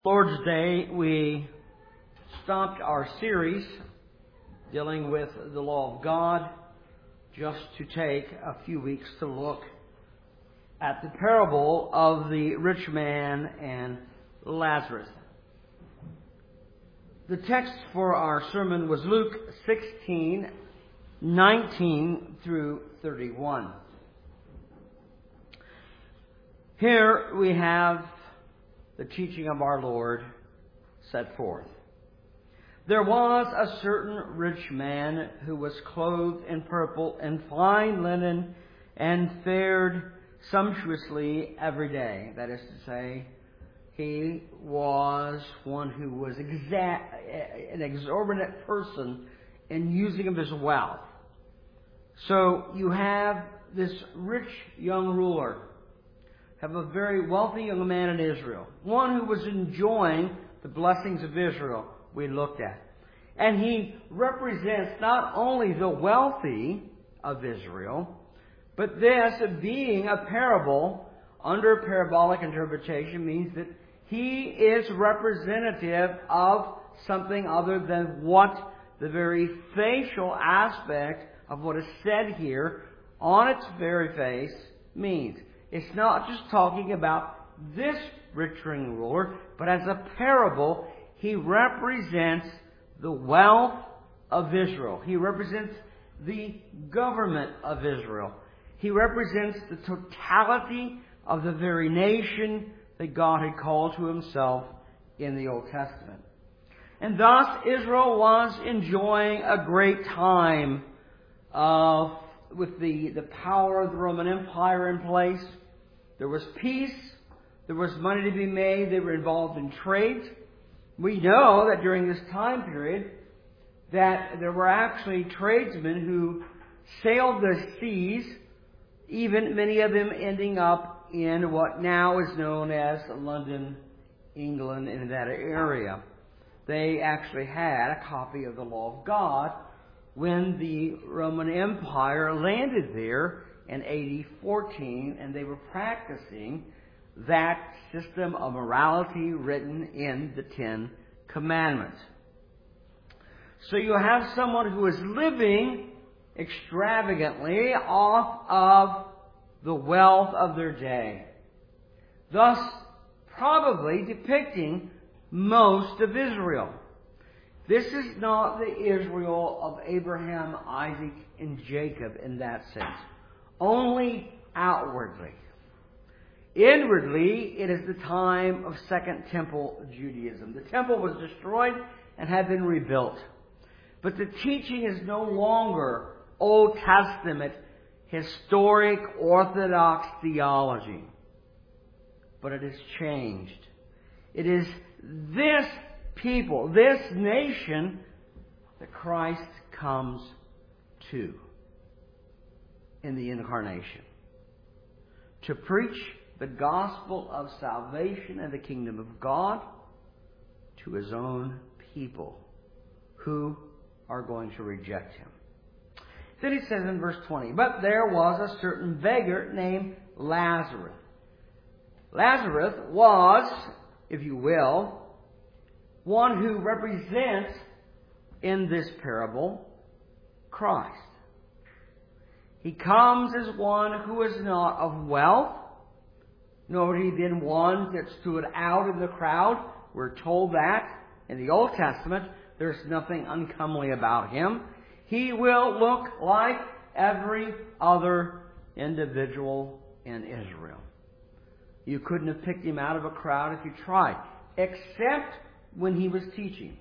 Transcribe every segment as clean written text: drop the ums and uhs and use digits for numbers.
Lord's Day, we stopped our series dealing with the law of God just to take a few weeks to look at the parable of the rich man and Lazarus. The text for our sermon was Luke 16:19 through 31. Here we have the teaching of our Lord set forth. There was a certain rich man who was clothed in purple and fine linen and fared sumptuously every day. That is to say, he was one who was an exorbitant person in using of his wealth. So you have this rich young ruler, have a very wealthy young man in Israel, one who was enjoying the blessings of Israel we looked at. And he represents not only the wealthy of Israel, but this being a parable under parabolic interpretation means that he is representative of something other than what the very facial aspect of what is said here on its very face means. It's not just talking about this rich young ruler, but as a parable, he represents the wealth of Israel. He represents the government of Israel. He represents the totality of the very nation that God had called to himself in the Old Testament. And thus, Israel was enjoying a great time with the power of the Roman Empire in place. There was peace. There was money to be made. They were involved in trade. We know that during this time period that there were actually tradesmen who sailed the seas, even many of them ending up in what now is known as London, England, in that area. They actually had a copy of the law of God when the Roman Empire landed there in AD 14, and they were practicing that system of morality written in the Ten Commandments. So you have someone who is living extravagantly off of the wealth of their day, thus probably depicting most of Israel. This is not the Israel of Abraham, Isaac, and Jacob in that sense. Only outwardly. Inwardly, it is the time of Second Temple Judaism. The temple was destroyed and had been rebuilt. But the teaching is no longer Old Testament, historic, orthodox theology. But it has changed. It is this people, this nation, that Christ comes to in the incarnation, to preach the gospel of salvation and the kingdom of God to his own people who are going to reject him. Then he says in verse 20, but there was a certain beggar named Lazarus. Lazarus was, if you will, one who represents in this parable Christ. He comes as one who is not of wealth, nor he then one that stood out in the crowd. We're told that in the Old Testament there's nothing uncomely about him. He will look like every other individual in Israel. You couldn't have picked him out of a crowd if you tried, except when he was teaching.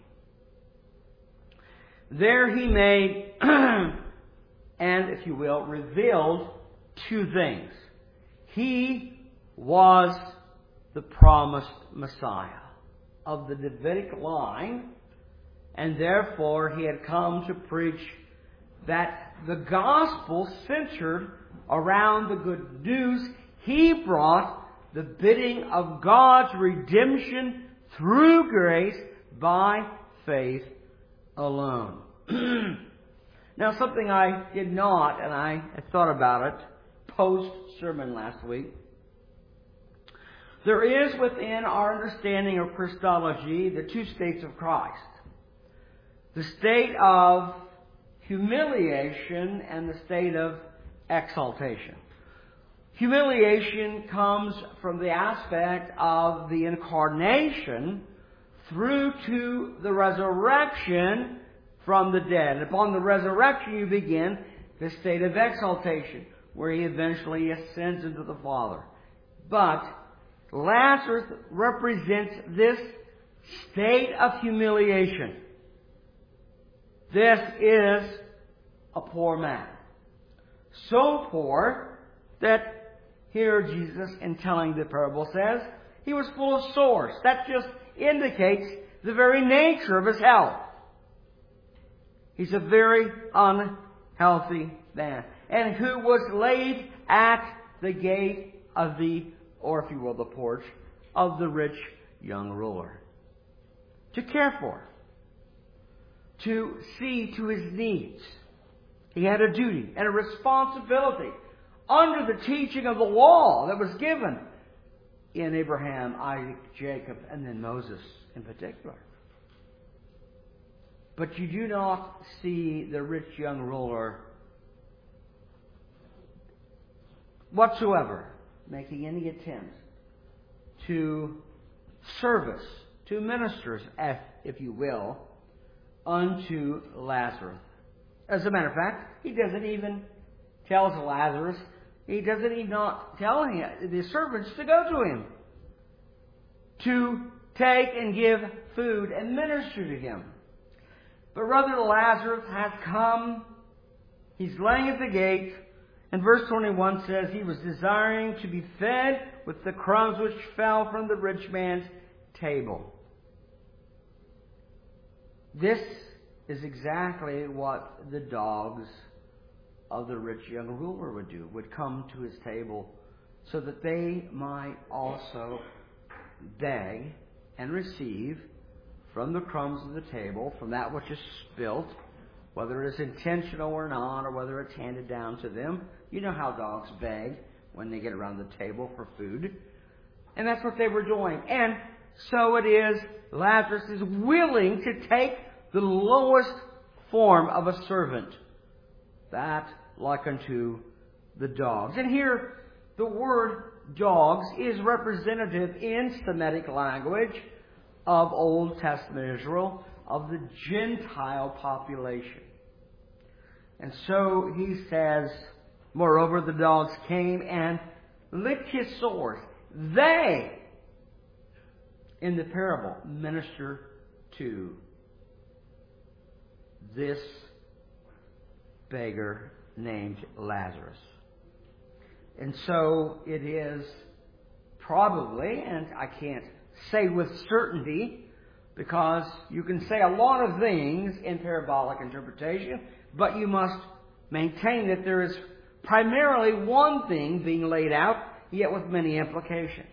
There he made and, if you will, revealed two things. He was the promised Messiah of the Davidic line, and therefore he had come to preach that the gospel centered around the good news. He brought the bidding of God's redemption through grace by faith alone. Now, something I did not, and I thought about it post-sermon last week. There is within our understanding of Christology the two states of Christ. The state of humiliation and the state of exaltation. Humiliation comes from the aspect of the incarnation through to the resurrection from the dead. And upon the resurrection you begin the state of exaltation, where he eventually ascends into the Father. But Lazarus represents this state of humiliation. This is a poor man. So poor that here Jesus, in telling the parable, says he was full of sores. That just indicates the very nature of his health. He's a very unhealthy man. And who was laid at the gate of the, or if you will, the porch of the rich young ruler. To care for. To see to his needs. He had a duty and a responsibility under the teaching of the law that was given in Abraham, Isaac, Jacob, and then Moses in particular. But you do not see the rich young ruler whatsoever making any attempt to service, to ministers, if you will, unto Lazarus. As a matter of fact, he doesn't even tell Lazarus, he doesn't even tell the servants to go to him, to take and give food and minister to him. But rather Lazarus has come, he's laying at the gate, and verse 21 says he was desiring to be fed with the crumbs which fell from the rich man's table. This is exactly what the dogs of the rich young ruler would do, would come to his table so that they might also beg and receive from the crumbs of the table, from that which is spilt, whether it is intentional or not, or whether it's handed down to them. You know how dogs beg when they get around the table for food. And that's what they were doing. And so it is, Lazarus is willing to take the lowest form of a servant, that like unto the dogs. And here, the word dogs is representative in Semitic language of Old Testament Israel, of the Gentile population. And so he says, moreover, the dogs came and licked his sores. They, in the parable, minister to this beggar named Lazarus. And so it is probably, and I can't say with certainty, because you can say a lot of things in parabolic interpretation, but you must maintain that there is primarily one thing being laid out, yet with many implications.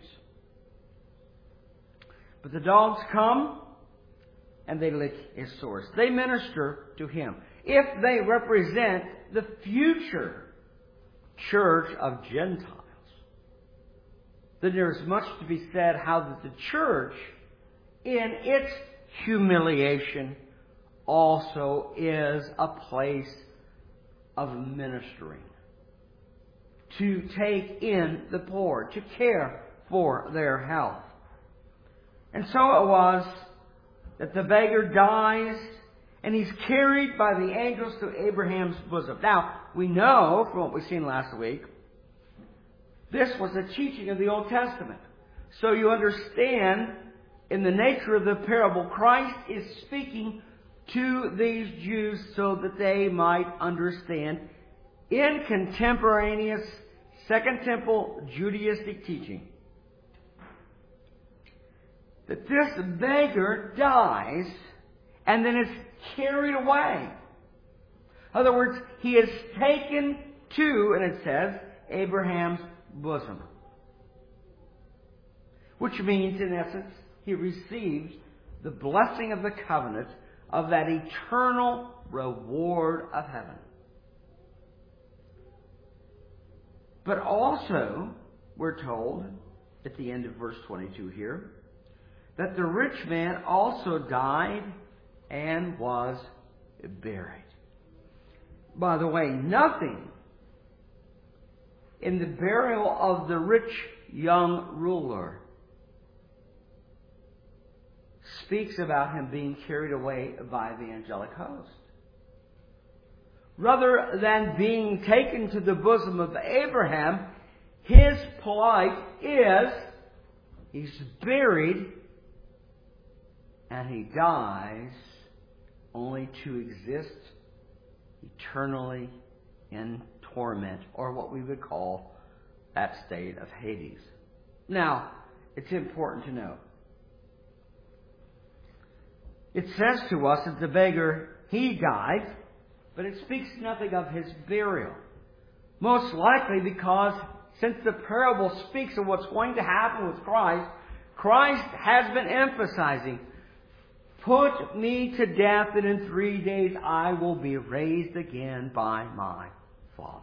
But the dogs come and they lick his sores. They minister to him. If they represent the future church of Gentiles, then there's much to be said how that the church, in its humiliation, also is a place of ministering. To take in the poor, to care for their health. And so it was that the beggar dies and he's carried by the angels to Abraham's bosom. Now, we know from what we've seen last week, this was a teaching of the Old Testament. So you understand, in the nature of the parable, Christ is speaking to these Jews so that they might understand in contemporaneous Second Temple Judaistic teaching that this beggar dies and then is carried away. In other words, he is taken to, and it says, Abraham's bosom. Which means, in essence, he receives the blessing of the covenant of that eternal reward of heaven. But also, we're told at the end of verse 22 here, that the rich man also died and was buried. By the way, nothing in the burial of the rich young ruler speaks about him being carried away by the angelic host. Rather than being taken to the bosom of Abraham, his plight is he's buried and he dies only to exist eternally in torment, or what we would call that state of Hades. Now, it's important to note. It says to us that the beggar, he died, but it speaks nothing of his burial. Most likely because since the parable speaks of what's going to happen with Christ, Christ has been emphasizing, put me to death, and in 3 days I will be raised again by my Father.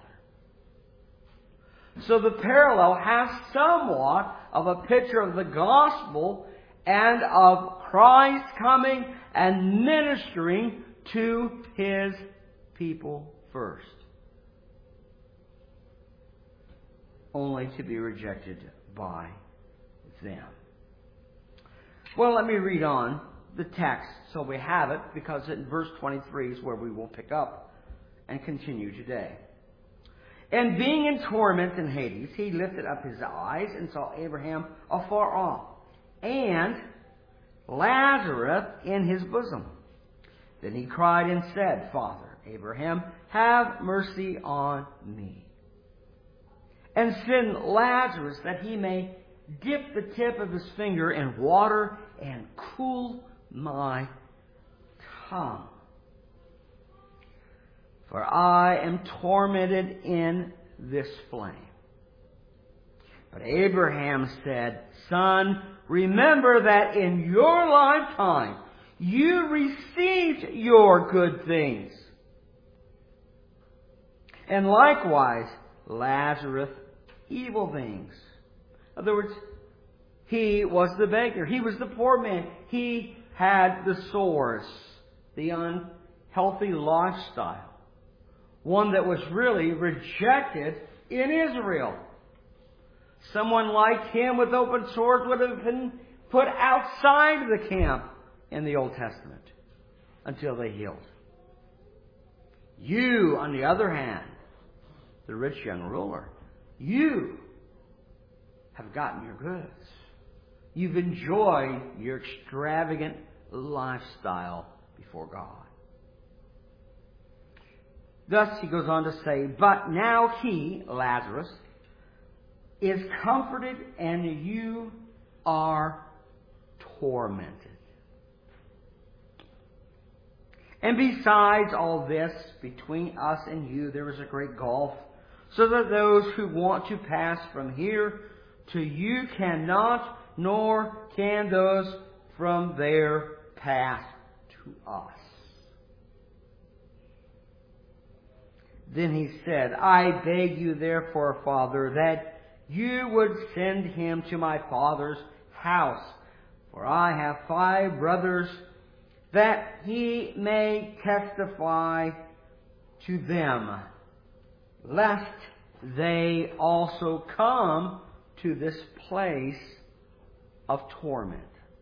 So the parallel has somewhat of a picture of the gospel and of Christ coming and ministering to His people first, only to be rejected by them. Well, let me read on the text so we have it, because in verse 23 is where we will pick up and continue today. And being in torment in Hades, he lifted up his eyes and saw Abraham afar off, and Lazarus in his bosom. Then he cried and said, Father Abraham, have mercy on me, and send Lazarus that he may dip the tip of his finger in water and cool my tongue. For I am tormented in this flame. But Abraham said, Son, remember that in your lifetime you received your good things, and likewise Lazarus evil things. In other words, he was the beggar. He was the poor man. He had the sores, the unhealthy lifestyle, one that was really rejected in Israel. Someone like him with open sores would have been put outside the camp in the Old Testament until they healed. You, on the other hand, the rich young ruler, you have gotten your goods. You've enjoyed your extravagant lifestyle before God. Thus, he goes on to say, but now he, Lazarus, is comforted and you are tormented. And besides all this, between us and you there is a great gulf, so that those who want to pass from here to you cannot, nor can those from there pass to us. Then he said, I beg you therefore, Father, that you would send him to my father's house, for I have 5 brothers, that he may testify to them, lest they also come to this place of torment.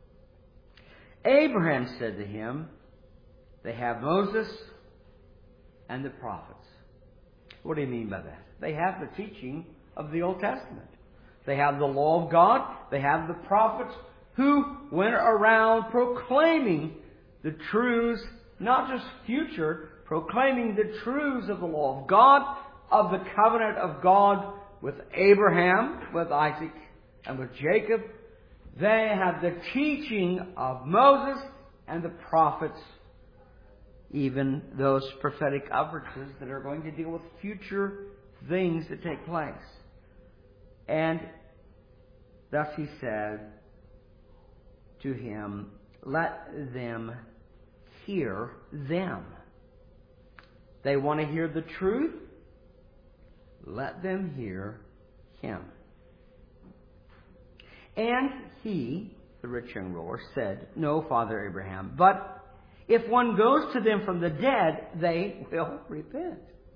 Abraham said to him, they have Moses and the prophets. What do you mean by that? They have the teaching of the Old Testament. They have the law of God. They have the prophets who went around proclaiming the truths, not just future, proclaiming the truths of the law of God, of the covenant of God with Abraham, with Isaac, and with Jacob. They have the teaching of Moses and the prophets, even those prophetic utterances that are going to deal with future things that take place. And thus he said to him, let them hear them. They want to hear the truth? Let them hear him. And he, the rich young ruler, said, No, Father Abraham, but if one goes to them from the dead, they will repent.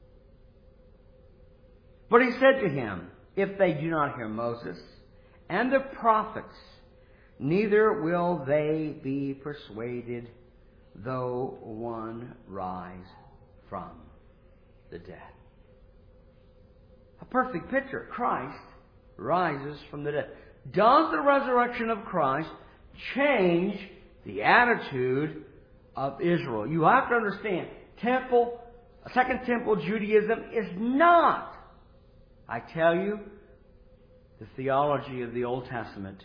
But he said to him, If they do not hear Moses and the prophets, neither will they be persuaded, though one rise from the dead. A perfect picture. Christ rises from the dead. Does the resurrection of Christ change the attitude of Israel? You have to understand, Second Temple Judaism is not, I tell you, the theology of the Old Testament.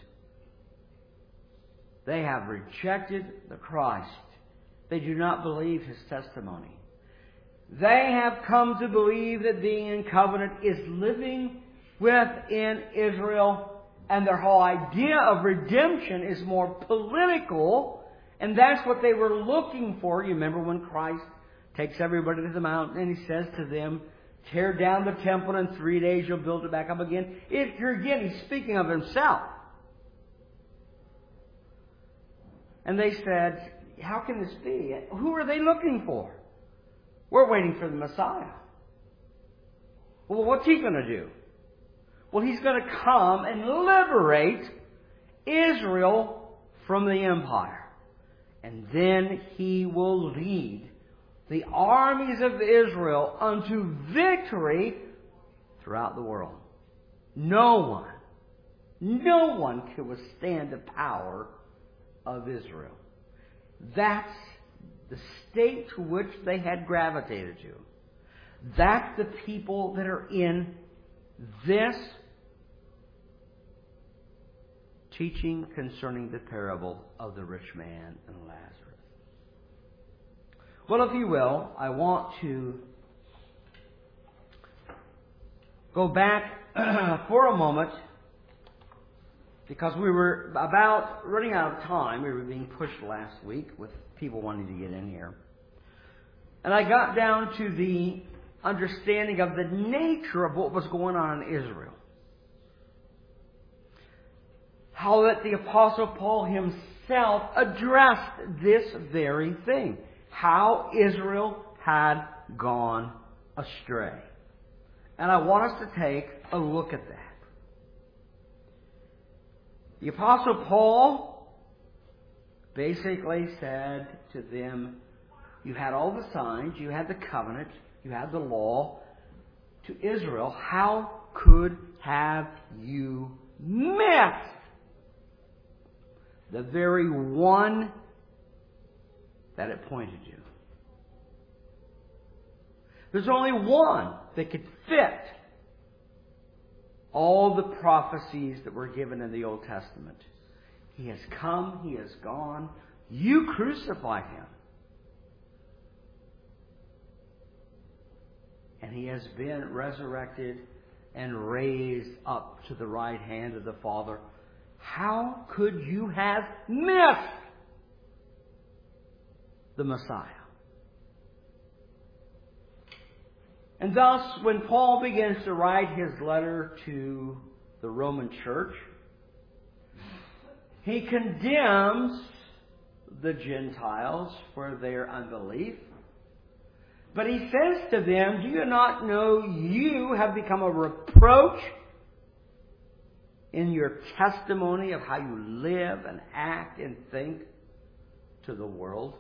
They have rejected the Christ. They do not believe His testimony. They have come to believe that being in covenant is living within Israel, and their whole idea of redemption is more political, and that's what they were looking for. You remember when Christ takes everybody to the mountain and He says to them, Tear down the temple, and in 3 days you'll build it back up again. Here again, He's speaking of Himself. And they said, How can this be? Who are they looking for? We're waiting for the Messiah. Well, what's He going to do? Well, He's going to come and liberate Israel from the empire. And then He will lead the armies of Israel unto victory throughout the world. No one can withstand the power of Israel. That's the state to which they had gravitated to. That's the people that are in this teaching concerning the parable of the rich man and Lazarus. Well, if you will, I want to go back for a moment, because we were about running out of time. We were being pushed last week with people wanting to get in here. And I got down to the understanding of the nature of what was going on in Israel. How that the Apostle Paul himself addressed this very thing. How Israel had gone astray. And I want us to take a look at that. The Apostle Paul basically said to them, you had all the signs, you had the covenant, you had the law. To Israel, how could have you missed the very one that it pointed to? There's only one that could fit all the prophecies that were given in the Old Testament. He has come, He has gone. You crucified Him. And He has been resurrected and raised up to the right hand of the Father. How could you have missed the Messiah? And thus, when Paul begins to write his letter to the Roman church, he condemns the Gentiles for their unbelief. But he says to them, do you not know you have become a reproach in your testimony of how you live and act and think to the world?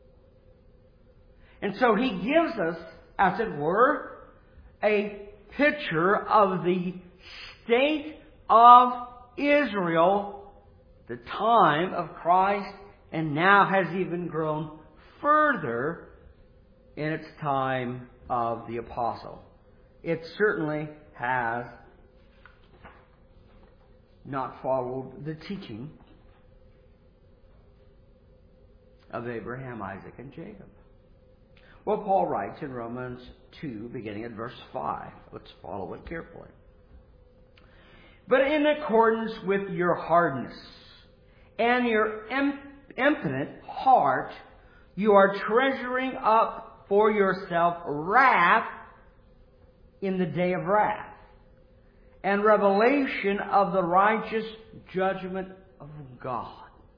And so he gives us, as it were, a picture of the state of Israel, the time of Christ, and now has even grown further in its time of the apostle. It certainly has not followed the teaching of Abraham, Isaac, and Jacob. Well, Paul writes in Romans 2, beginning at verse 5. Let's follow it carefully. But in accordance with your hardness and your impotent heart, you are treasuring up for yourself wrath in the day of wrath, and revelation of the righteous judgment of God,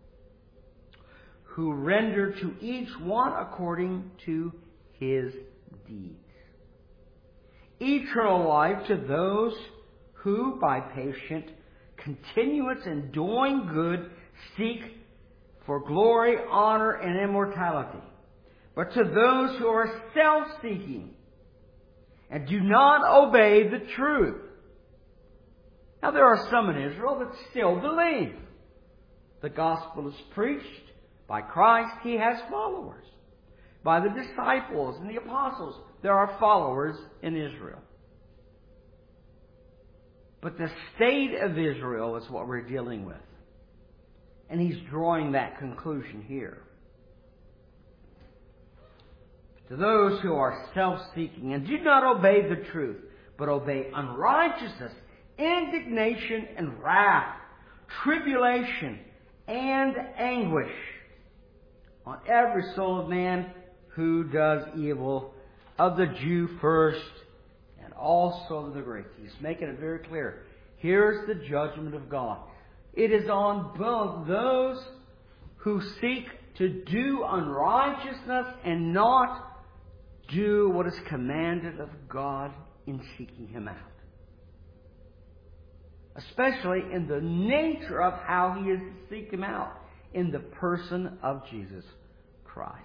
who render to each one according to his deeds. Eternal life to those who, by patient continuance in doing good, seek for glory, honor, and immortality. But to those who are self-seeking and do not obey the truth. Now there are some in Israel that still believe. The gospel is preached. By Christ, he has followers. By the disciples and the apostles, there are followers in Israel. But the state of Israel is what we're dealing with. And he's drawing that conclusion here. To those who are self-seeking and do not obey the truth, but obey unrighteousness, indignation and wrath, tribulation and anguish on every soul of man who does evil, of the Jew first, and also of the Greek. He's making it very clear. Here's the judgment of God. It is on both those who seek to do unrighteousness and not do what is commanded of God in seeking him out. Especially in the nature of how he is to seek him out, in the person of Jesus Christ.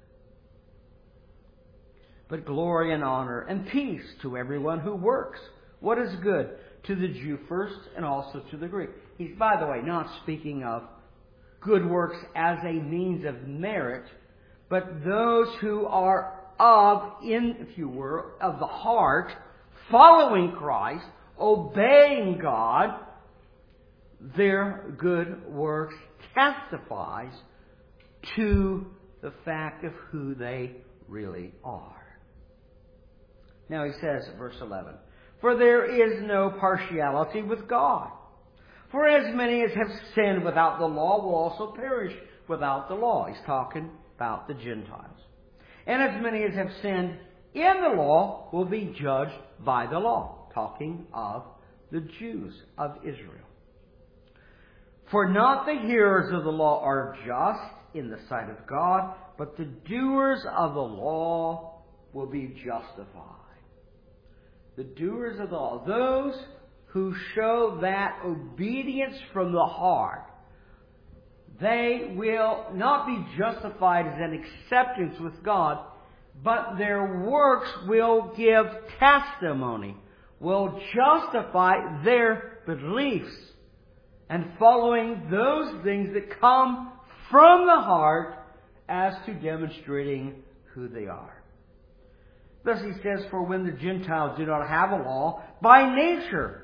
But glory and honor and peace to everyone who works what is good, to the Jew first and also to the Greek. He's, by the way, not speaking of good works as a means of merit, but those who are if you were, of the heart, following Christ, obeying God, their good works testifies to the fact of who they really are. Now he says, verse 11, for there is no partiality with God. For as many as have sinned without the law will also perish without the law. He's talking about the Gentiles. And as many as have sinned in the law will be judged by the law. Talking of the Jews of Israel. For not the hearers of the law are just in the sight of God, but the doers of the law will be justified. The doers of the law, those who show that obedience from the heart, they will not be justified as an acceptance with God, but their works will give testimony, will justify their beliefs, and following those things that come from the heart as to demonstrating who they are. Thus he says, for when the Gentiles do not have a law, by nature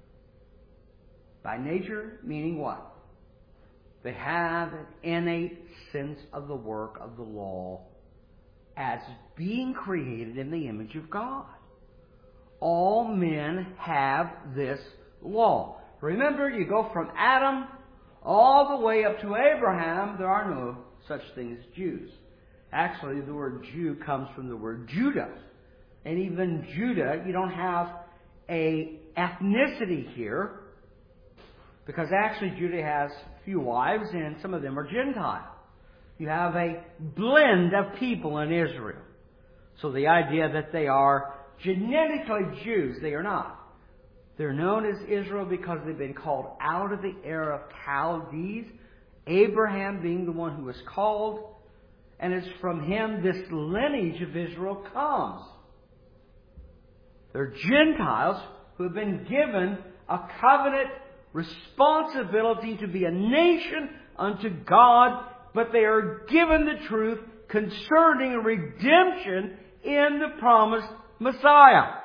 meaning what? They have an innate sense of the work of the law as being created in the image of God. All men have this law. Remember, you go from Adam all the way up to Abraham, there are no such things as Jews. Actually, the word Jew comes from the word Judah. And even Judah, you don't have a ethnicity here, because actually Judah has few wives, and some of them are Gentile. You have a blend of people in Israel. So the idea that they are genetically Jews, they are not. They're known as Israel because they've been called out of the era of Chaldees, Abraham being the one who was called, and it's from him this lineage of Israel comes. They're Gentiles who have been given a covenant responsibility to be a nation unto God, but they are given the truth concerning redemption in the promised Messiah.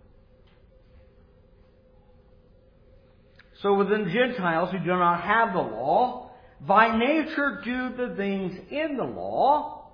So within Gentiles who do not have the law, by nature do the things in the law.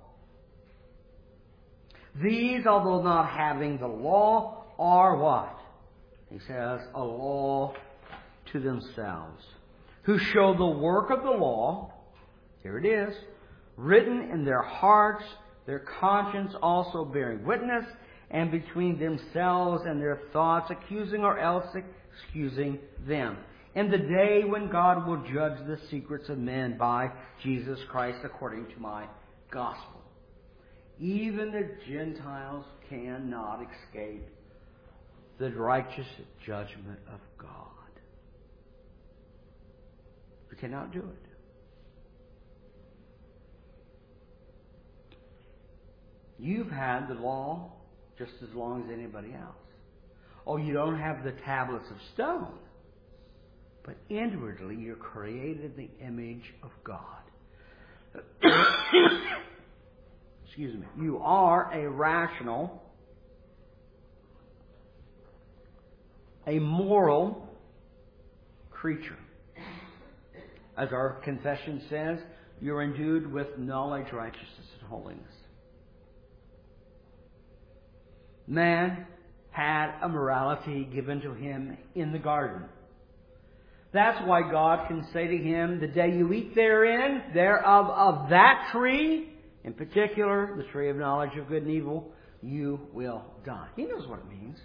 These, although not having the law, are what? He says, a law to themselves, who show the work of the law, here it is, written in their hearts, their conscience also bearing witness, and between themselves and their thoughts accusing or else excusing them. And the day when God will judge the secrets of men by Jesus Christ according to my gospel. Even the Gentiles cannot escape the righteous judgment of God. We cannot do it. You've had the law just as long as anybody else. Oh, you don't have the tablets of stone. But inwardly, you're created in the image of God. Excuse me. You are a rational, a moral creature. As our confession says, you're endued with knowledge, righteousness, and holiness. Man had a morality given to him in the garden. That's why God can say to him, the day you eat thereof of that tree, in particular, the tree of knowledge of good and evil, you will die. He knows what it means.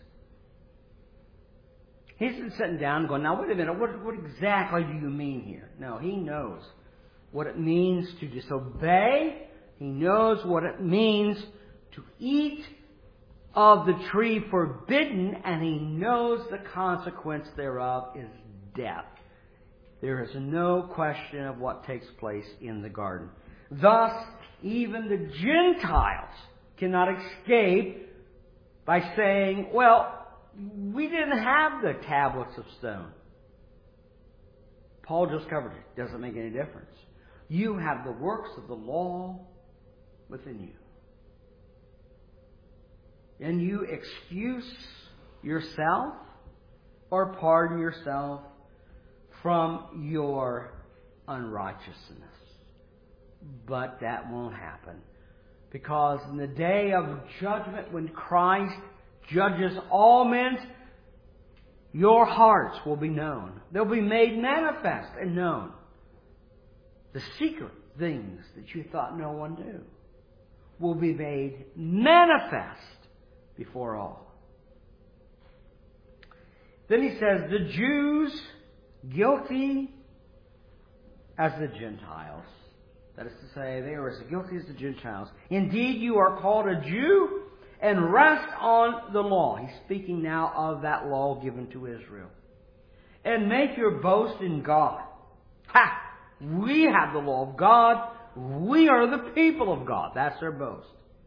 He's been sitting down going, now wait a minute, what exactly do you mean here? No, he knows what it means to disobey. He knows what it means to eat of the tree forbidden, and he knows the consequence thereof is death. There is no question of what takes place in the garden. Thus, even the Gentiles cannot escape by saying, well, we didn't have the tablets of stone. Paul just covered it. Doesn't make any difference. You have the works of the law within you. And you excuse yourself or pardon yourself from your unrighteousness. But that won't happen. Because in the day of judgment, when Christ judges all men, your hearts will be known. They'll be made manifest and known. The secret things that you thought no one knew will be made manifest before all. Then he says, the Jews guilty as the Gentiles. That is to say, they are as guilty as the Gentiles. Indeed, you are called a Jew and rest on the law. He's speaking now of that law given to Israel. And make your boast in God. Ha! We have the law of God. We are the people of God. That's their boast.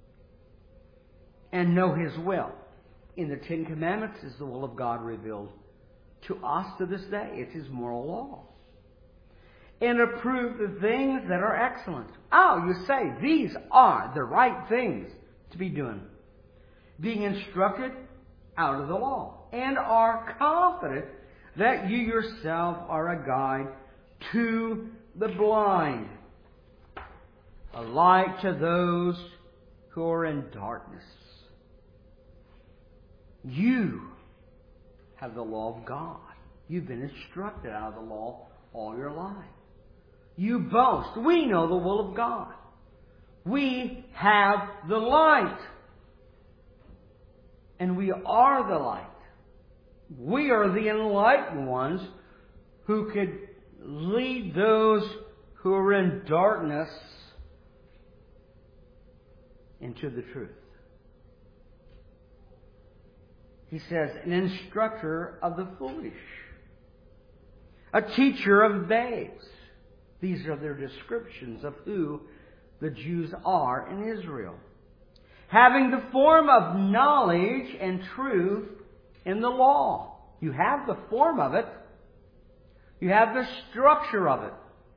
And know His will. In the Ten Commandments is the will of God revealed to us to this day. It's His moral law. And approve the things that are excellent. Oh, you say, these are the right things to be doing. Being instructed out of the law. And are confident that you yourself are a guide to the blind. A light to those who are in darkness. You have the law of God. You've been instructed out of the law all your life. You boast. We know the will of God. We have the light. And we are the light. We are the enlightened ones who could lead those who are in darkness into the truth. He says, an instructor of the foolish. A teacher of babes. These are their descriptions of who the Jews are in Israel. Having the form of knowledge and truth in the law. You have the form of it. You have the structure of it.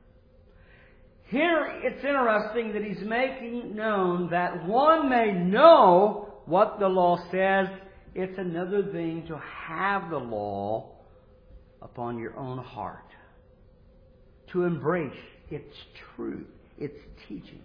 Here it's interesting that he's making known that one may know what the law says. It's another thing to have the law upon your own heart. To embrace its truth, its teaching.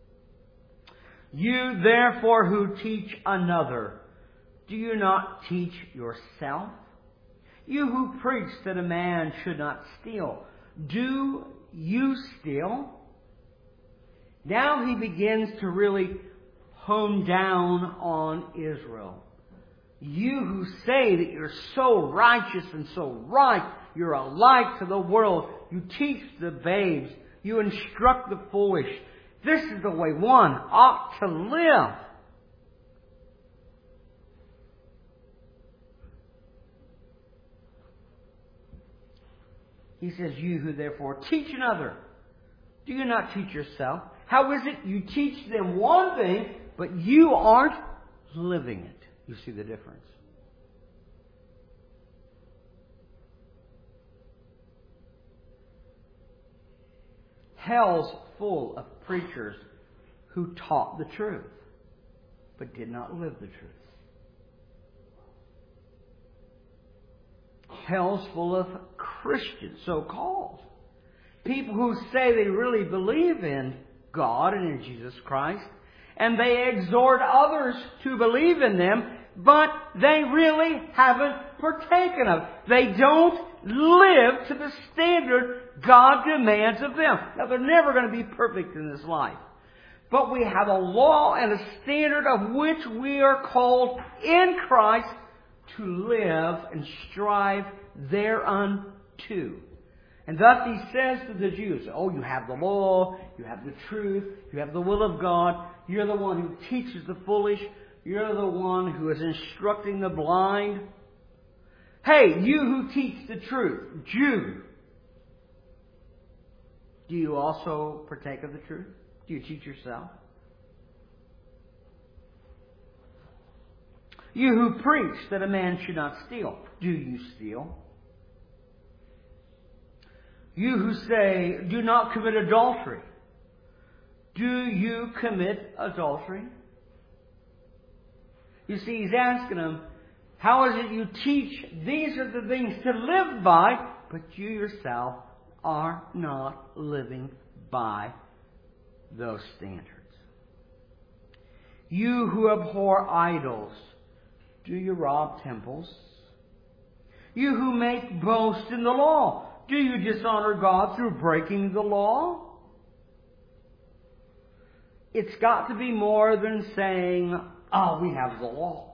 You therefore who teach another, do you not teach yourself? You who preach that a man should not steal, do you steal? Now he begins to really hone down on Israel. You who say that you're so righteous and so right, you're a light to the world, you teach the babes, you instruct the foolish. This is the way one ought to live. He says, you who therefore teach another, do you not teach yourself? How is it you teach them one thing, but you aren't living it? You see the difference. Hell's full of preachers who taught the truth, but did not live the truth. Hell's full of Christians, so-called. People who say they really believe in God and in Jesus Christ, and they exhort others to believe in them, but they really haven't partaken of it. They don't live to the standard God demands of them. Now, they're never going to be perfect in this life. But we have a law and a standard of which we are called in Christ to live and strive thereunto. And thus he says to the Jews, oh, you have the law, you have the truth, you have the will of God, you're the one who teaches the foolish, you're the one who is instructing the blind. Hey, you who teach the truth, Jew, do you also partake of the truth? Do you teach yourself? You who preach that a man should not steal, do you steal? You who say, do not commit adultery, do you commit adultery? You see, he's asking them, how is it you teach these are the things to live by, but you yourself are not living by those standards? You who abhor idols, do you rob temples? You who make boast in the law, do you dishonor God through breaking the law? It's got to be more than saying, oh, we have the law.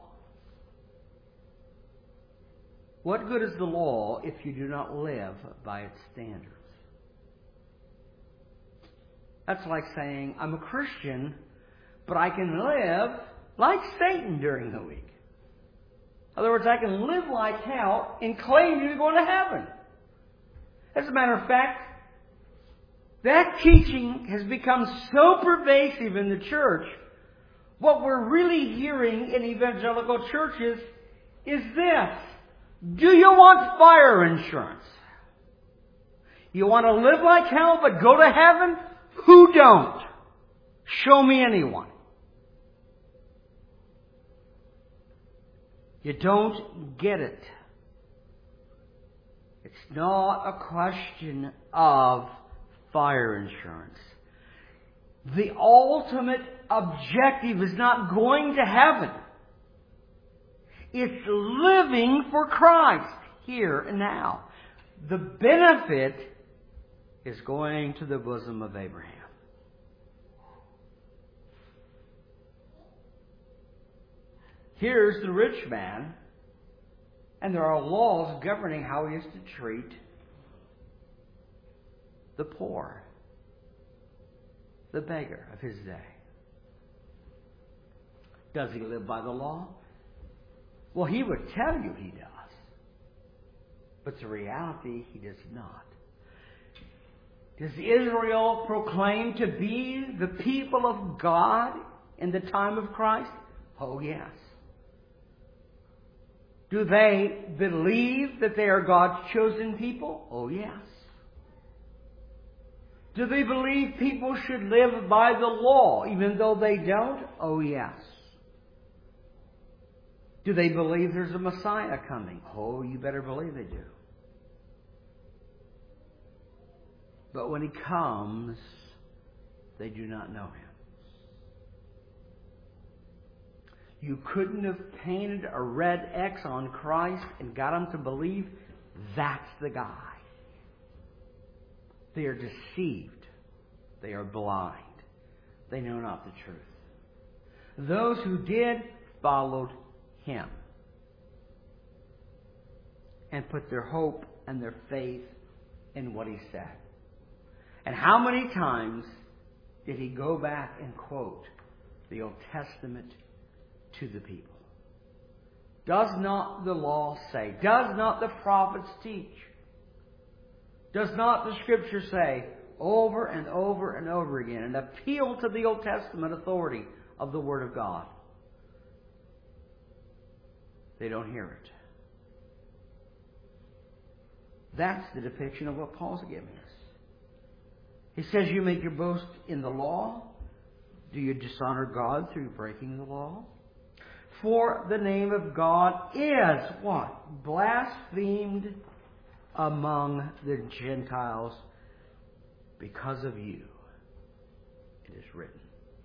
What good is the law if you do not live by its standards? That's like saying, I'm a Christian, but I can live like Satan during the week. In other words, I can live like hell and claim to be going to heaven. As a matter of fact, that teaching has become so pervasive in the church. What we're really hearing in evangelical churches is this. Do you want fire insurance? You want to live like hell but go to heaven? Who don't? Show me anyone. You don't get it. It's not a question of fire insurance. The ultimate objective is not going to heaven. It's living for Christ here and now. The benefit is going to the bosom of Abraham. Here's the rich man, and there are laws governing how he is to treat the poor, the beggar of his day. Does he live by the law? Well, he would tell you he does. But the reality, he does not. Does Israel proclaim to be the people of God in the time of Christ? Oh, yes. Do they believe that they are God's chosen people? Oh, yes. Do they believe people should live by the law even though they don't? Oh, yes. Do they believe there's a Messiah coming? Oh, you better believe they do. But when He comes, they do not know Him. You couldn't have painted a red X on Christ and got them to believe that's the guy. They are deceived. They are blind. They know not the truth. Those who did followed Him. and put their hope and their faith in what He said. And how many times did He go back and quote the Old Testament to the people? Does not the law say? Does not the prophets teach? Does not the Scripture say over and over and over again and appeal to the Old Testament authority of the Word of God? They don't hear it. That's the depiction of what Paul's giving us. He says, you make your boast in the law. Do you dishonor God through breaking the law? For the name of God is what? Blasphemed among the Gentiles because of you. It is written.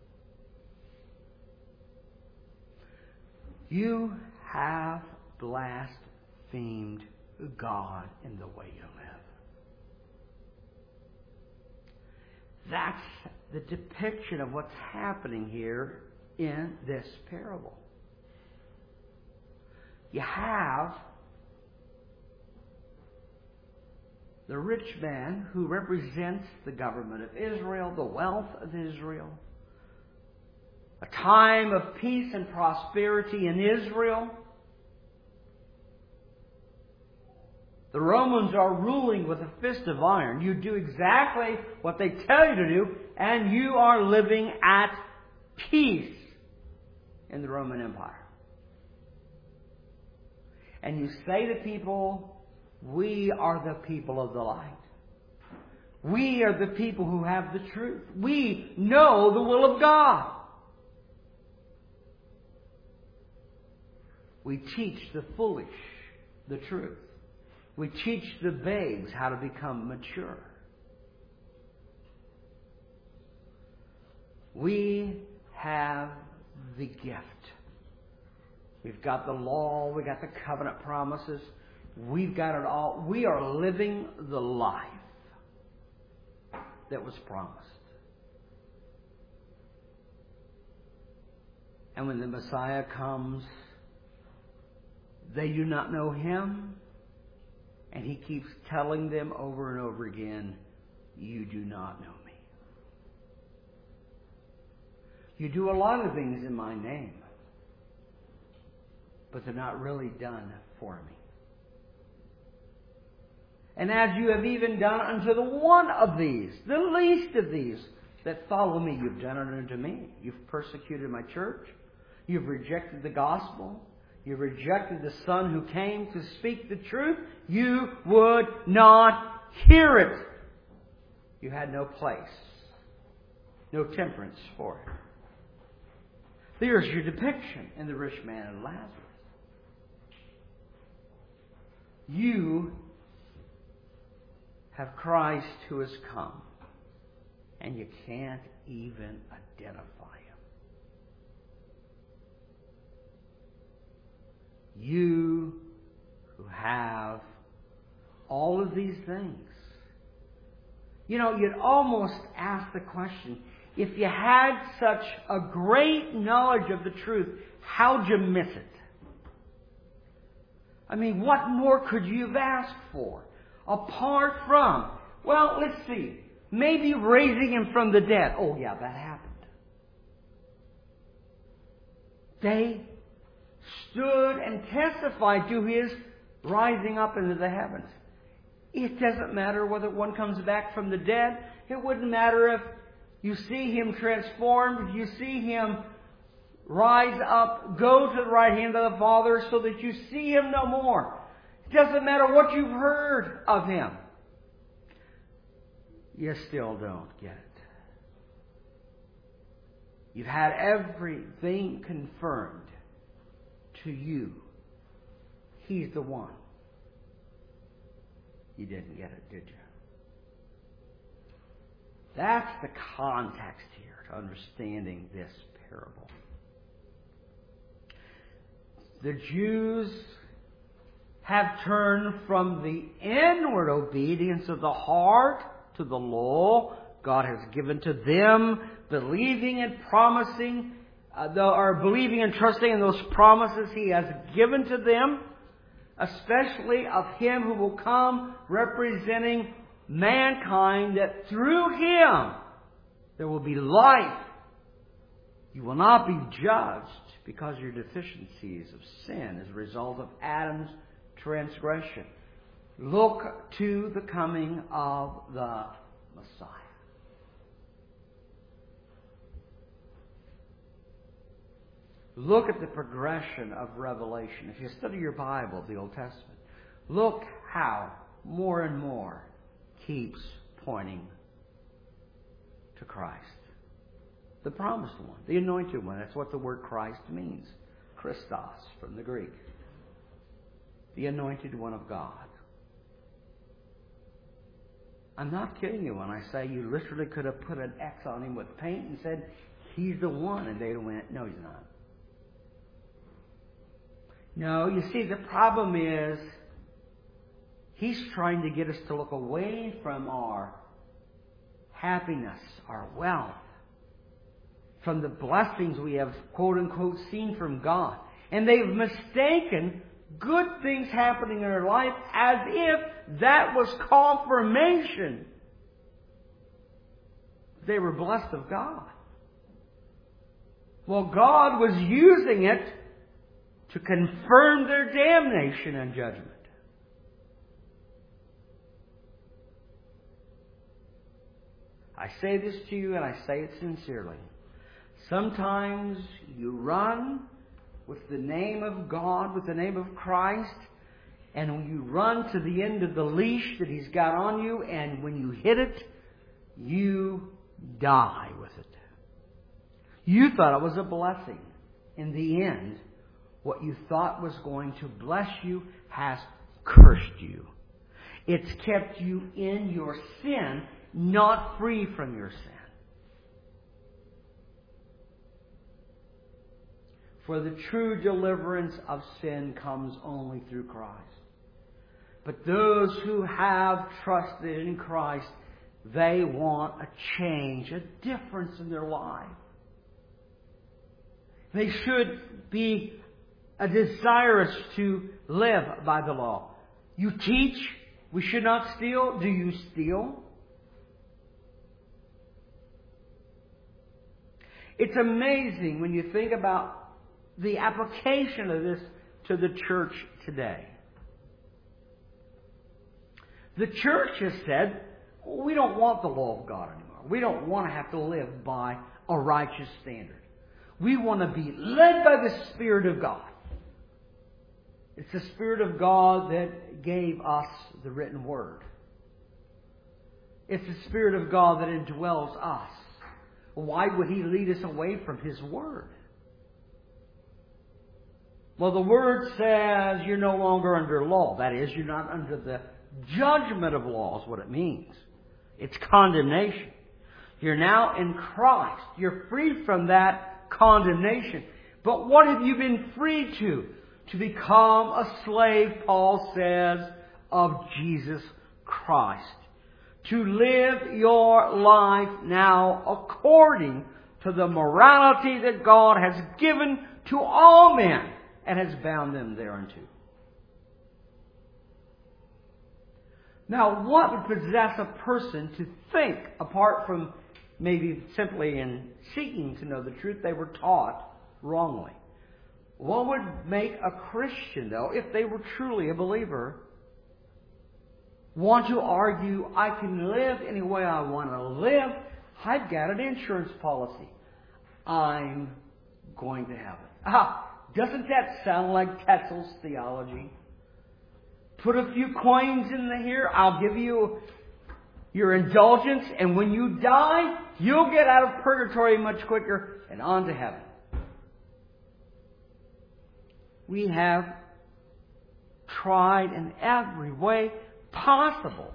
You have blasphemed God in the way you live. That's the depiction of what's happening here in this parable. You have the rich man who represents the government of Israel, the wealth of Israel, a time of peace and prosperity in Israel. The Romans are ruling with a fist of iron. You do exactly what they tell you to do, and you are living at peace in the Roman Empire. And you say to people, we are the people of the light. We are the people who have the truth. We know the will of God. We teach the foolish the truth. We teach the babes how to become mature. We have the gift. We've got the law. We've got the covenant promises. We've got it all. We are living the life that was promised. And when the Messiah comes, they do not know Him. And He keeps telling them over and over again, you do not know me. You do a lot of things in my name, but they're not really done for me. And as you have even done unto the one of these, the least of these that follow me, you've done it unto me. You've persecuted my church. You've rejected the gospel. You rejected the Son who came to speak the truth. You would not hear it. You had no place, no temperance for it. There's your depiction in the rich man and Lazarus. You have Christ who has come, and you can't even identify Him. You who have all of these things. You know, you'd almost ask the question, if you had such a great knowledge of the truth, how'd you miss it? I mean, what more could you have asked for? Apart from, well, let's see, maybe raising Him from the dead. Oh yeah, that happened. They stood and testified to His rising up into the heavens. It doesn't matter whether one comes back from the dead. It wouldn't matter if you see Him transformed, if you see Him rise up, go to the right hand of the Father so that you see Him no more. It doesn't matter what you've heard of Him. You still don't get it. You've had everything confirmed to you. He's the one. You didn't get it, did you? That's the context here to understanding this parable. The Jews have turned from the inward obedience of the heart to the law God has given to them, believing and trusting in those promises He has given to them. especially of Him who will come representing mankind, that through Him there will be life. You will not be judged because of your deficiencies of sin as a result of Adam's transgression. Look to the coming of the Messiah. Look at the progression of Revelation. If you study your Bible, the Old Testament, look how more and more keeps pointing to Christ. The promised one, the anointed one. That's what the word Christ means. Christos from the Greek. The anointed one of God. I'm not kidding you when I say you literally could have put an X on him with paint and said, He's the one. And they'd have went, no, He's not. No, you see, the problem is He's trying to get us to look away from our happiness, our wealth, from the blessings we have, quote unquote, seen from God. And they've mistaken good things happening in their life as if that was confirmation they were blessed of God. Well, God was using it to confirm their damnation and judgment. I say this to you, and I say it sincerely. Sometimes you run with the name of God, with the name of Christ, and when you run to the end of the leash that He's got on you, and when you hit it, you die with it. You thought it was a blessing. In the end, what you thought was going to bless you has cursed you. It's kept you in your sin, not free from your sin. For the true deliverance of sin comes only through Christ. But those who have trusted in Christ, they want a change, a difference in their life. They should be desirous to live by the law. You teach we should not steal. Do you steal? It's amazing when you think about the application of this to the church today. The church has said, we don't want the law of God anymore. We don't want to have to live by a righteous standard. We want to be led by the Spirit of God. It's the Spirit of God that gave us the written Word. It's the Spirit of God that indwells us. Why would He lead us away from His Word? Well, the Word says you're no longer under law. That is, you're not under the judgment of law is what it means. It's condemnation. You're now in Christ. You're free from that condemnation. But what have you been freed to? To become a slave, Paul says, of Jesus Christ. To live your life now according to the morality that God has given to all men and has bound them thereunto. Now, what would possess a person to think, apart from maybe simply in seeking to know the truth, they were taught wrongly? What would make a Christian, though, if they were truly a believer, want to argue, I can live any way I want to live. I've got an insurance policy. I'm going to heaven. Doesn't that sound like Tetzel's theology? Put a few coins in here, I'll give you your indulgence, and when you die, you'll get out of purgatory much quicker and on to heaven. We have tried in every way possible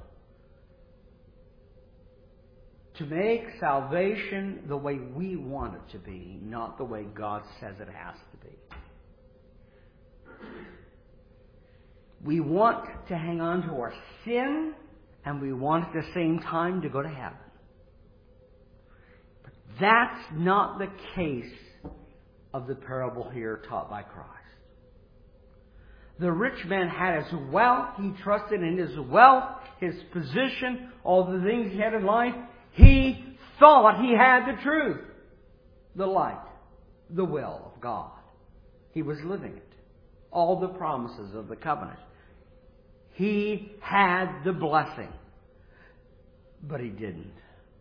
to make salvation the way we want it to be, not the way God says it has to be. We want to hang on to our sin, and we want at the same time to go to heaven. But that's not the case of the parable here taught by Christ. The rich man had his wealth. He trusted in his wealth, his position, all the things he had in life. He thought he had the truth, the light, the will of God. He was living it. All the promises of the covenant. He had the blessing. But he didn't.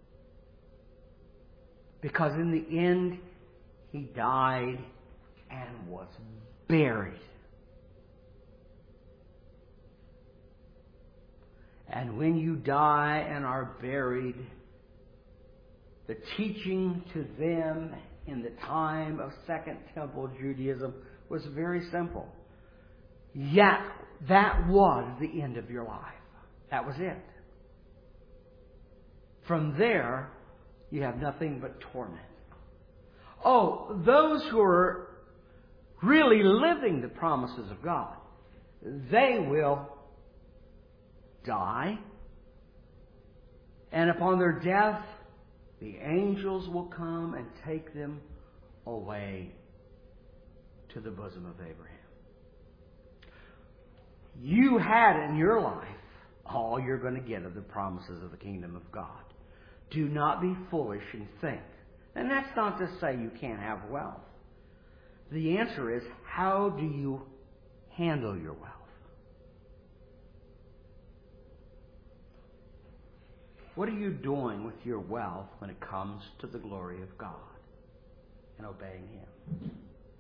Because in the end, he died and was buried. And when you die and are buried, the teaching to them in the time of Second Temple Judaism was very simple. Yet, that was the end of your life. That was it. From there, you have nothing but torment. Oh, those who are really living the promises of God, they will die. And upon their death, the angels will come and take them away to the bosom of Abraham. You had in your life all you're going to get of the promises of the kingdom of God. Do not be foolish and think. And that's not to say you can't have wealth. The answer is, how do you handle your wealth? What are you doing with your wealth when it comes to the glory of God and obeying Him?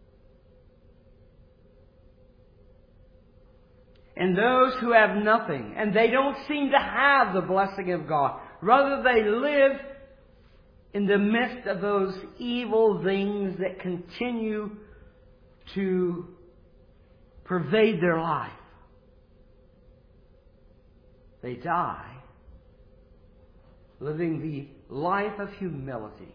And those who have nothing, and they don't seem to have the blessing of God, rather they live in the midst of those evil things that continue to pervade their life. They die living the life of humility.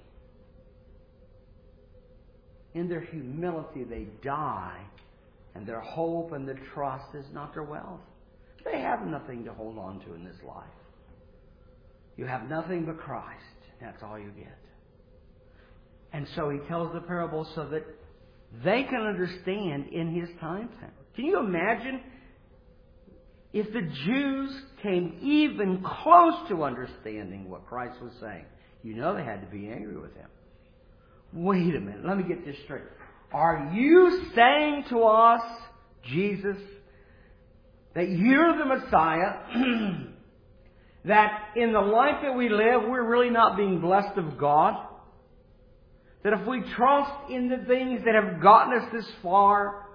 In their humility they die, and their hope and their trust is not their wealth. They have nothing to hold on to in this life. You have nothing but Christ. That's all you get. And so he tells the parable so that they can understand in his time frame. Can you imagine if the Jews came even close to understanding what Christ was saying? You know they had to be angry with him. Wait a minute, let me get this straight. Are you saying to us, Jesus, that you're the Messiah, that in the life that we live, we're really not being blessed of God? That if we trust in the things that have gotten us this far,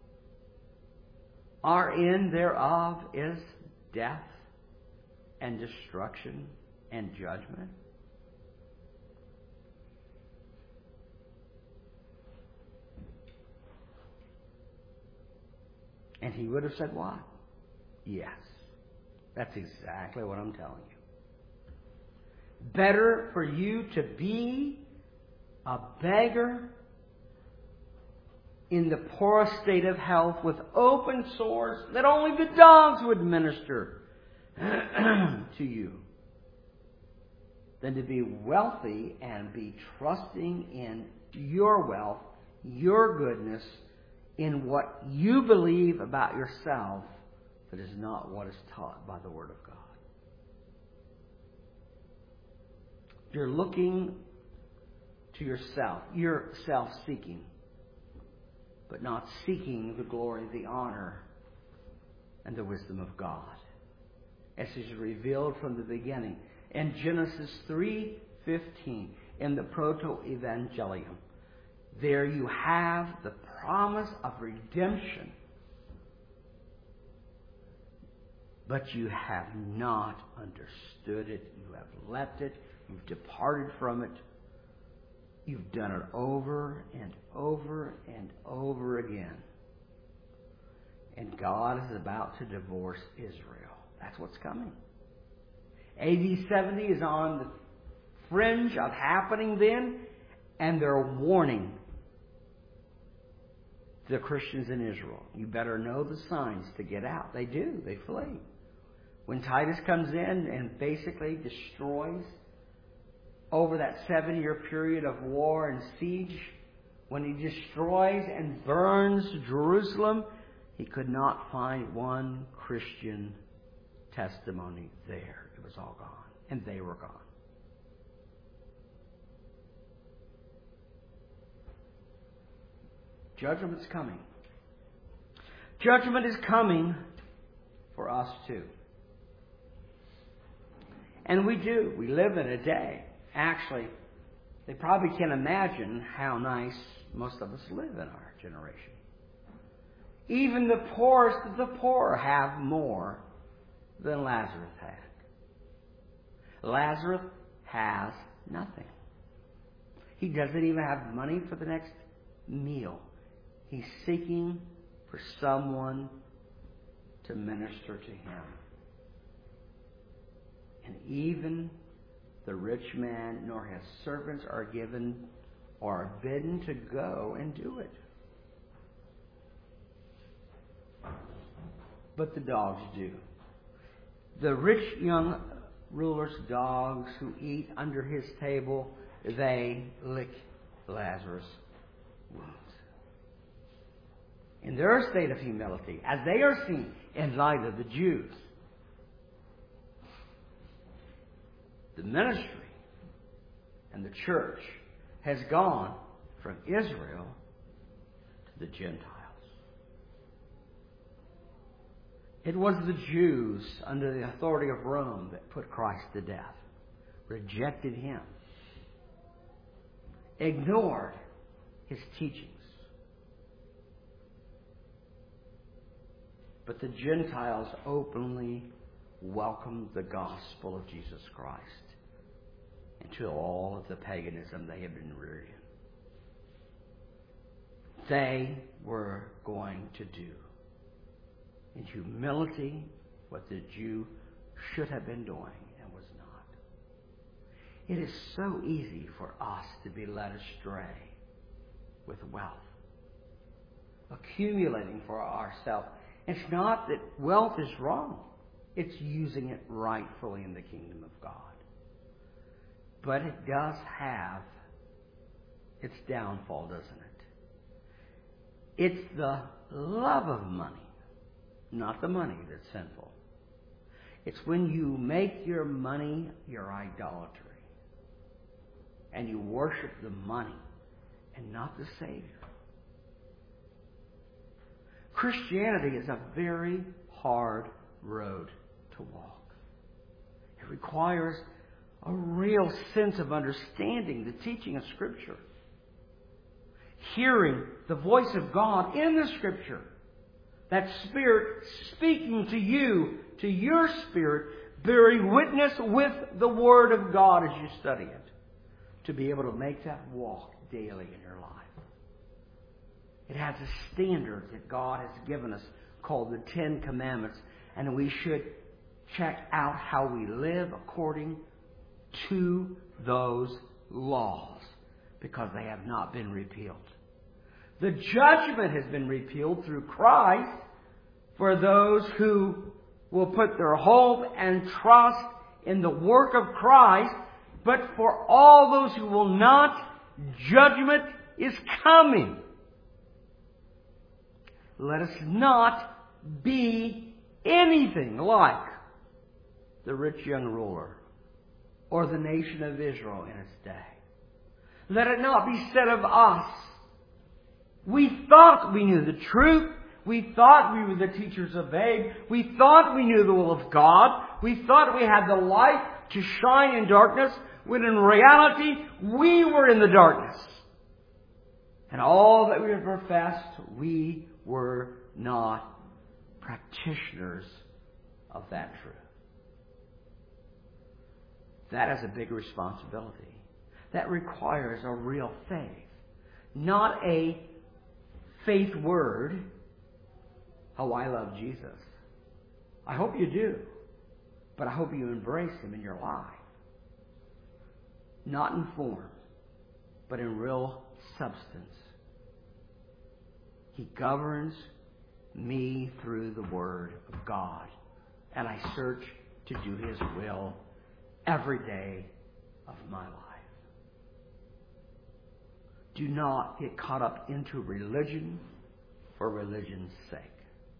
our end thereof is death and destruction and judgment? And he would have said what? Yes. That's exactly what I'm telling you. Better for you to be a beggar in the poorest state of health with open sores that only the dogs would minister to you than to be wealthy and be trusting in your wealth, your goodness, in what you believe about yourself that is not what is taught by the Word of God. You're looking to yourself. You're self-seeking, but not seeking the glory, the honor, and the wisdom of God, as is revealed from the beginning. In Genesis 3:15, in the Proto-Evangelium, there you have the promise of redemption. But you have not understood it. You have left it. You've departed from it. You've done it over and over and over again. And God is about to divorce Israel. That's what's coming. AD 70 is on the fringe of happening then, and they're warning the Christians in Israel. You better know the signs to get out. They do. They flee. When Titus comes in and basically destroys over that 7-year period of war and siege, when he destroys and burns Jerusalem, he could not find one Christian testimony there. It was all gone. And they were gone. Judgment's coming. Judgment is coming for us too. And we do. We live in a day. Actually, they probably can't imagine how nice most of us live in our generation. Even the poorest of the poor have more than Lazarus had. Lazarus has nothing. He doesn't even have money for the next meal. He's seeking for someone to minister to him. And even the rich man nor his servants are given or are bidden to go and do it. But the dogs do. The rich young ruler's dogs who eat under his table, they lick Lazarus' wounds. In their state of humility, as they are seen in light of the Jews, the ministry and the church has gone from Israel to the Gentiles. It was the Jews under the authority of Rome that put Christ to death, rejected him, ignored his teachings. But the Gentiles openly welcomed the gospel of Jesus Christ into all of the paganism they had been reared in. They were going to do in humility what the Jew should have been doing and was not. It is so easy for us to be led astray with wealth, accumulating for ourselves. It's not that wealth is wrong. It's using it rightfully in the kingdom of God. But it does have its downfall, doesn't it? It's the love of money, not the money that's sinful. It's when you make your money your idolatry and you worship the money and not the Savior. Christianity is a very hard road to walk. It requires a real sense of understanding the teaching of Scripture. Hearing the voice of God in the Scripture. That Spirit speaking to you, to your spirit, bearing witness with the Word of God as you study it. To be able to make that walk daily in your life. It has a standard that God has given us called the Ten Commandments. And we should check out how we live according to those laws. Because they have not been repealed. The judgment has been repealed through Christ for those who will put their hope and trust in the work of Christ. But for all those who will not, judgment is coming. Let us not be anything like the rich young ruler or the nation of Israel in its day. Let it not be said of us, we thought we knew the truth. We thought we were the teachers of babe. We thought we knew the will of God. We thought we had the light to shine in darkness, when in reality we were in the darkness. And all that we have professed, we were not practitioners of that truth. That is a big responsibility. That requires a real faith. Not a faith word. Oh, I love Jesus. I hope you do. But I hope you embrace Him in your life. Not in form, but in real substance. He governs me through the Word of God. And I search to do His will every day of my life. Do not get caught up into religion for religion's sake.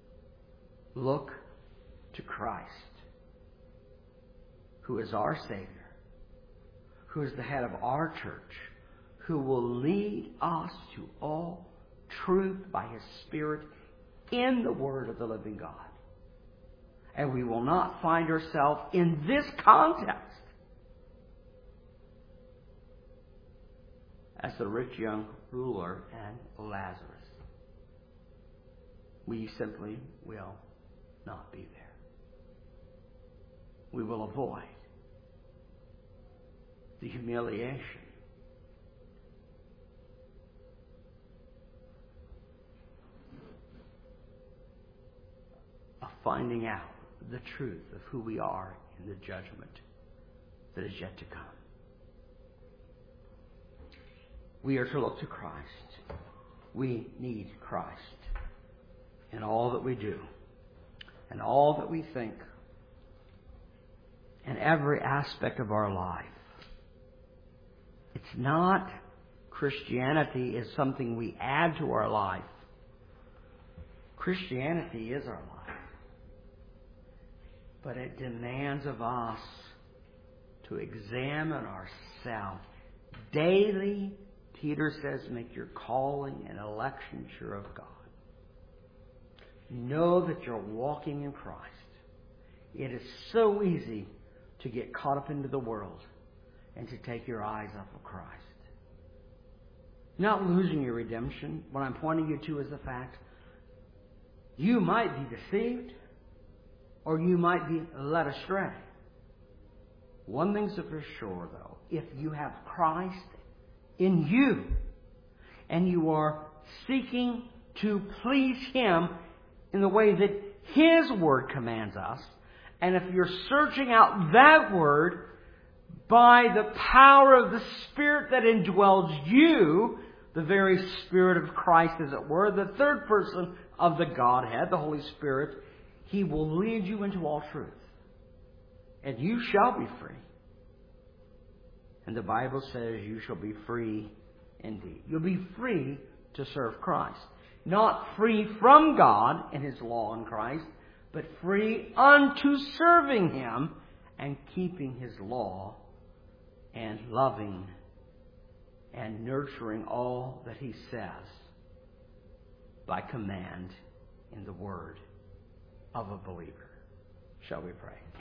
look to Christ, who is our Savior, who is the head of our church, who will lead us to all truth by His Spirit in the Word of the living God. And we will not find ourselves in this context as the rich young ruler and Lazarus. We simply will not be there. We will avoid the humiliation of finding out the truth of who we are in the judgment that is yet to come. We are to look to Christ. We need Christ in all that we do, and all that we think, and every aspect of our life. It's not Christianity is something we add to our life. Christianity is our life. But it demands of us to examine ourselves daily. Peter says, make your calling and election sure of God. Know that you're walking in Christ. It is so easy to get caught up into the world and to take your eyes off of Christ. Not losing your redemption. What I'm pointing you to is the fact you might be deceived or you might be led astray. One thing's for sure, though. If you have Christ in you and you are seeking to please Him in the way that His Word commands us, and if you're searching out that Word by the power of the Spirit that indwells you, the very Spirit of Christ, as it were, the third person of the Godhead, the Holy Spirit, He will lead you into all truth. And you shall be free. And the Bible says you shall be free indeed. You'll be free to serve Christ. Not free from God and His law in Christ, but free unto serving Him and keeping His law and loving and nurturing all that He says by command in the Word of a believer. Shall we pray?